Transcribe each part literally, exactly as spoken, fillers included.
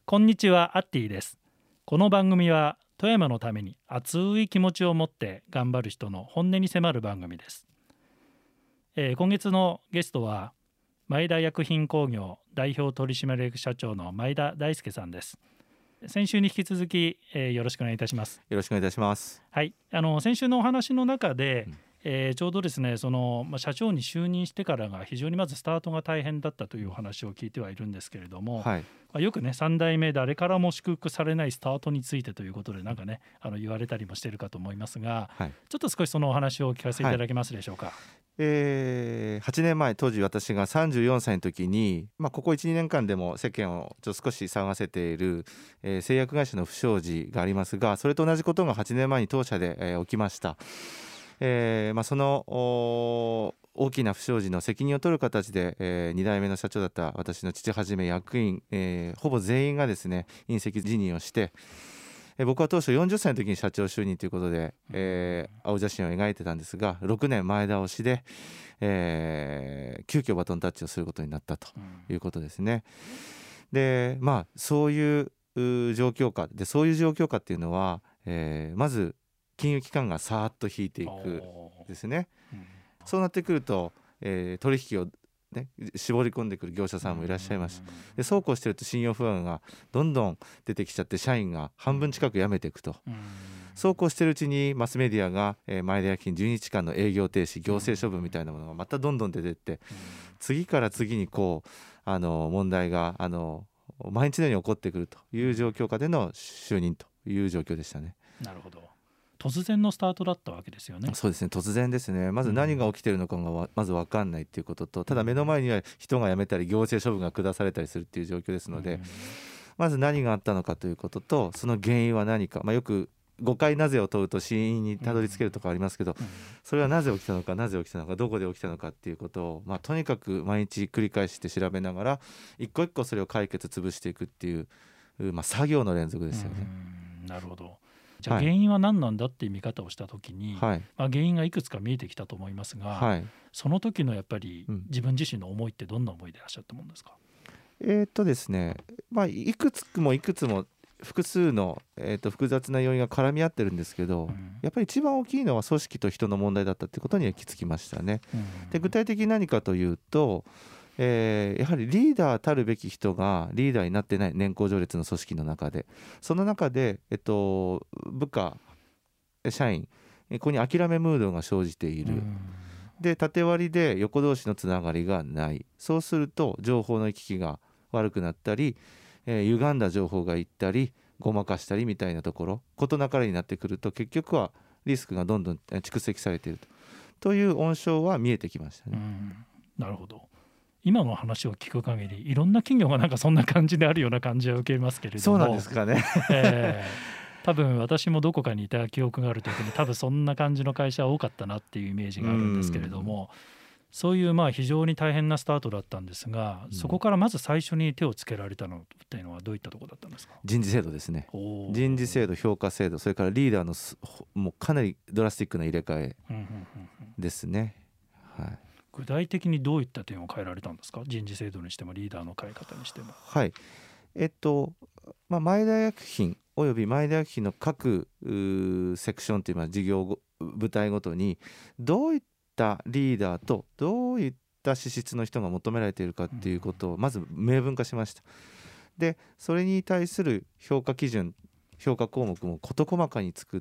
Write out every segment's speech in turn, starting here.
こんにちは、アッティです。この番組は富山のために熱い気持ちを持って頑張る人の本音に迫る番組です。えー、今月のゲストは前田薬品工業代表取締役社長の前田大輔さんです。先週に引き続き、えー、よろしくお願いいたします。 よろしくお願いいたします。 はい、あの先週のお話の中で、 うんえー、ちょうどですねその、まあ、社長に就任してからが非常にまずスタートが大変だったというお話を聞いてはいるんですけれども、 はい、 まあ、よくねさん代目誰からも祝福されないスタートについてということでなんかねあの言われたりもしているかと思いますが、 はい、 ちょっと少しそのお話をお聞かせいただけますでしょうか。はい、 えー、はちねんまえ当時私がさんじゅうよんさいの時に、まあ、ここ いち,に 年間でも世間をちょっと少し騒がせている、えー、製薬会社の不祥事がありますが、それと同じことがはちねんまえに当社で、えー、起きました。えーまあ、その大きな不祥事の責任を取る形で、えー、に代目の社長だった私の父はじめ役員、えー、ほぼ全員がですね引責辞任をして、えー、僕は当初よんじゅっさいの時に社長就任ということで、えー、青写真を描いてたんですがろくねんまえ倒しで、えー、急遽バトンタッチをすることになったということですね。でまあそういう状況下でそういう状況下っていうのは、えー、まず金融機関がさーっと引いていくですね、うん、そうなってくると、えー、取引を、ね、絞り込んでくる業者さんもいらっしゃいます。でそうこうしてると信用不安がどんどん出てきちゃって社員が半分近く辞めていくと、うん、そうこうしてるうちにマスメディアが、えー、前田薬品じゅうににちかんの営業停止行政処分みたいなものがまたどんどん出てって、うん、次から次にこうあの問題があの毎日のように起こってくるという状況下での就任という状況でしたね。 なるほど。突然のスタートだったわけですよね。 そうですね、突然ですね。まず何が起きているのかがまず分かんないっていうことと、ただ目の前には人が辞めたり行政処分が下されたりするっていう状況ですので、うん、まず何があったのかということとその原因は何か、まあ、よく誤解なぜを問うと死因にたどり着けるとかありますけど、うん、それはなぜ起きたのかなぜ起きたのかどこで起きたのかっていうことを、まあ、とにかく毎日繰り返して調べながら一個一個それを解決潰していくっていう、まあ、作業の連続ですよね。 うん、なるほど。じゃあ原因は何なんだっていう見方をしたときに、はい、まあ、原因がいくつか見えてきたと思いますが、はい、その時のやっぱり自分自身の思いってどんな思いでいらっしゃったものですか？ えーっとですね、まあ、いくつもいくつも複数の、えー、と複雑な要因が絡み合ってるんですけど、うん、やっぱり一番大きいのは組織と人の問題だったってことには気づきましたね。うん、で具体的に何かというと、えー、やはりリーダーたるべき人がリーダーになってない年功序列の組織の中でその中で、えっと、部下社員ここに諦めムードが生じている、うん、で縦割りで横同士のつながりがない。そうすると情報の行き来が悪くなったり、えー、歪んだ情報がいったりごまかしたりみたいなところ事なかれになってくると結局はリスクがどんどん蓄積されている と, という温床は見えてきましたね。 うん、なるほど。今の話を聞く限りいろんな企業がなんかそんな感じであるような感じは受けますけれども。 そうなんですかね、 えー、多分私もどこかにいた記憶がある時に多分そんな感じの会社は多かったなっていうイメージがあるんですけれども、そういうまあ非常に大変なスタートだったんですが、そこからまず最初に手をつけられたのっていうのはどういったところだったんですか？ 人事制度ですね。人事制度、評価制度、それからリーダーのもうかなりドラスティックな入れ替えですね。はい、 具体的にどういった点を変えられたんですか？人事制度にしてもリーダーの変え方にしても。 はい、えっと、まあ、前田薬品および前田薬品の各セクションというのは事業部隊ごとにどういったリーダーとどういった資質の人が求められているかっていうことをまず明文化しました。でそれに対する評価基準評価項目も事細かに作って、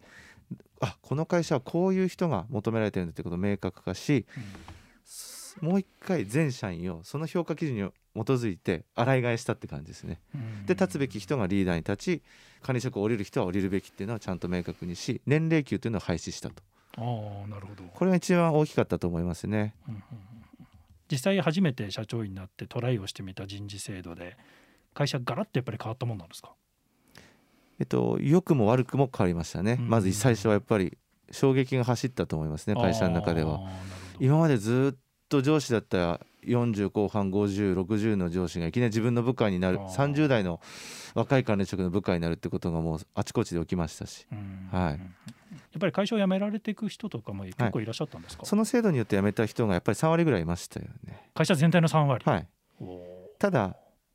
あこの会社はこういう人が求められているんだということを明確化し、うん、もう一回全社員をその評価基準に基づいて洗い替えしたって感じですね。で立つべき人がリーダーに立ち管理職を降りる人は降りるべきっていうのはちゃんと明確にし年齢給というのを廃止したと。 ああ、なるほど。 これが一番大きかったと思いますね。 うんうんうん、実際初めて社長になってトライをしてみた人事制度で会社ガラッとやっぱり変わったもんなんですか？ えっと良くも悪くも変わりましたね。うんうん、まず最初はやっぱり衝撃が走ったと思いますね。会社の中では今までずっと上司だったよんじゅう後半ごじゅう、ろくじゅうの上司がいきなり自分の部下になるさんじゅう代の若い管理職の部下になるってことがもうあちこちで起きましたし、はい、やっぱり会社を辞められていく人とかも結構いらっしゃったんですか？ はい、その制度によって辞めた人がやっぱりさん割ぐらいいましたよね。 会社全体のさん割、 はい、ただ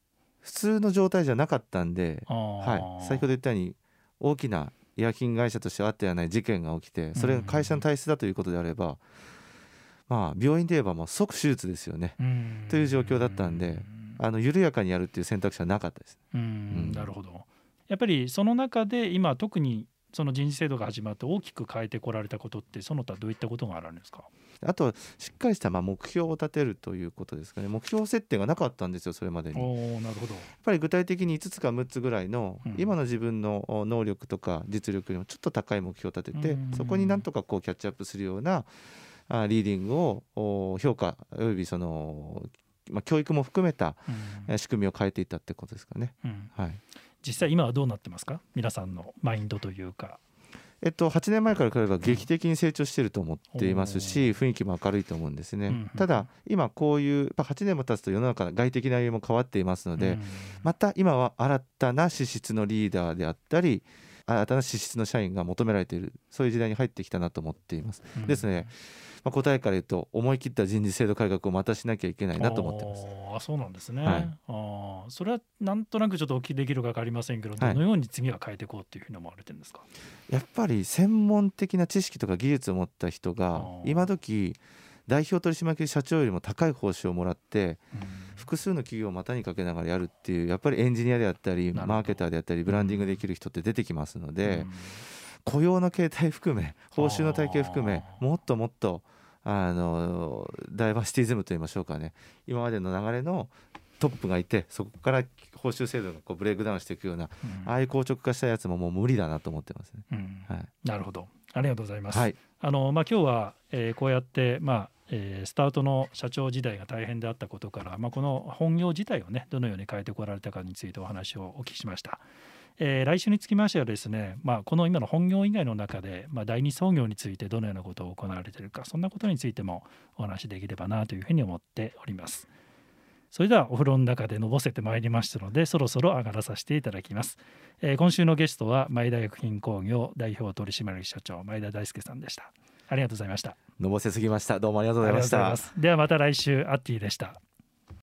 普通の状態じゃなかったんで、 あ、 はい、先ほど言ったように大きな医薬品会社としてあってはない事件が起きて、それが会社の体質だということであれば、まあ、病院で言えばもう即手術ですよね、という状況だったんで、あの緩やかにやるっていう選択肢はなかったです。 うん、うん、なるほど。やっぱりその中で今特にその人事制度が始まって大きく変えてこられたことって、その他どういったことがあるんですか？ あとしっかりしたまあ目標を立てるということですかね。目標設定がなかったんですよ、それまでに。 おー、なるほど。 やっぱり具体的にいつつかむっつぐらいの、 うん、 今の自分の能力とか実力よりもちょっと高い目標を立てて、 うん、 そこになんとかこうキャッチアップするようなあリーディングをお評価およびその、まあ、教育も含めた、 うん、 仕組みを変えていったってことですかね。 うん、 はい、 実際今はどうなってますか？皆さんのマインドというか。 えっと、はちねんまえから比べれば劇的に成長していると思っていますし、雰囲気も明るいと思うんですね、 うんうん、 ただ今こういうやっぱはちねんも経つと世の中外的な内容も変わっていますので、 うん、 また今は新たな資質のリーダーであったり新たな資質の社員が求められている、そういう時代に入ってきたなと思っています、うん、ですね、まあ、答えから言うと思い切った人事制度改革をまたしなきゃいけないなと思ってます。 ああ、そうなんですね、 はい、 あ、それはなんとなくちょっとお聞きできるか分かりませんけど、 はい、 どのように次は変えていこうっていうふうに思われてるんですか？ やっぱり専門的な知識とか技術を持った人が今時代表取締役社長よりも高い報酬をもらって、うん、複数の企業を股にかけながらやるっていう、やっぱりエンジニアであったりマーケターであったりブランディングできる人って出てきますので、うん、雇用の形態含め報酬の体系含めもっともっとあのダイバーシティズムといいましょうかね、今までの流れのトップがいてそこから報酬制度がこうブレイクダウンしていくような、うん、ああいう硬直化したやつももう無理だなと思ってますね、うん、はい、 なるほど、ありがとうございます、 はい、 あのまあ、今日は、えー、こうやって、まあえー、スタートの社長時代が大変であったことから、まあ、この本業自体をねどのように変えてこられたかについてお話をお聞きしました。えー、来週につきましてはですね、まあ、この今の本業以外の中で、まあ、第二創業についてどのようなことを行われているか、そんなことについてもお話できればなというふうに思っております。それではお風呂の中でのぼせてまいりましたので、そろそろ上がらさせていただきます。えー、今週のゲストは前田薬品工業代表取締役社長前田大輔さんでした。ありがとうございました。 のぼせすぎました。どうもありがとうございました。 ではまた来週。アッティでした。